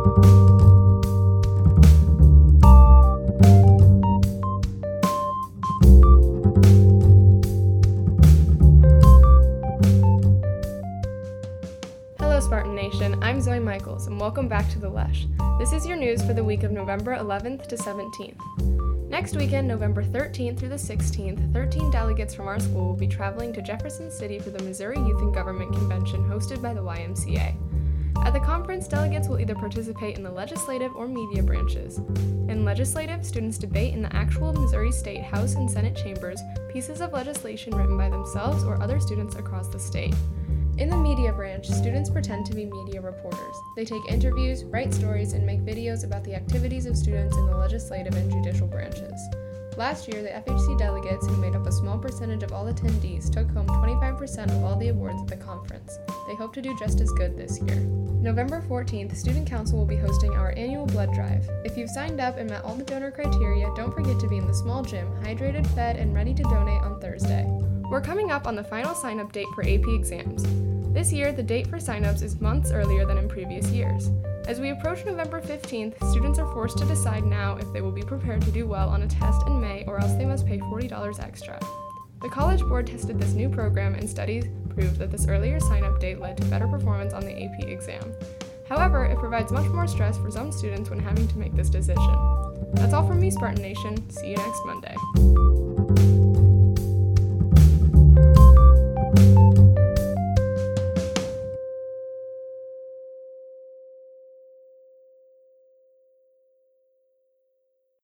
Hello Spartan Nation, I'm Zoe Michaels and welcome back to The Lesh. This is your news for the week of November 11th to 17th. Next weekend, November 13th through the 16th, 13 delegates from our school will be traveling to Jefferson City for the Missouri Youth and Government Convention hosted by the YMCA. At the conference, delegates will either participate in the legislative or media branches. In legislative, students debate in the actual Missouri State House and Senate chambers pieces of legislation written by themselves or other students across the state. In the media branch, students pretend to be media reporters. They take interviews, write stories, and make videos about the activities of students in the legislative and judicial branches. Last year, the FHC delegates, who made up a small percentage of all attendees, took home 25% of all the awards at the conference. They hope to do just as good this year. November 14th, Student Council will be hosting our annual blood drive. If you've signed up and met all the donor criteria, don't forget to be in the small gym, hydrated, fed, and ready to donate on Thursday. We're coming up on the final sign-up date for AP exams. This year, the date for signups is months earlier than in previous years. As we approach November 15th, students are forced to decide now if they will be prepared to do well on a test in May or else they must pay $40 extra. The College Board tested this new program and studies proved that this earlier sign-up date led to better performance on the AP exam. However, it provides much more stress for some students when having to make this decision. That's all from me, Spartan Nation. See you next Monday.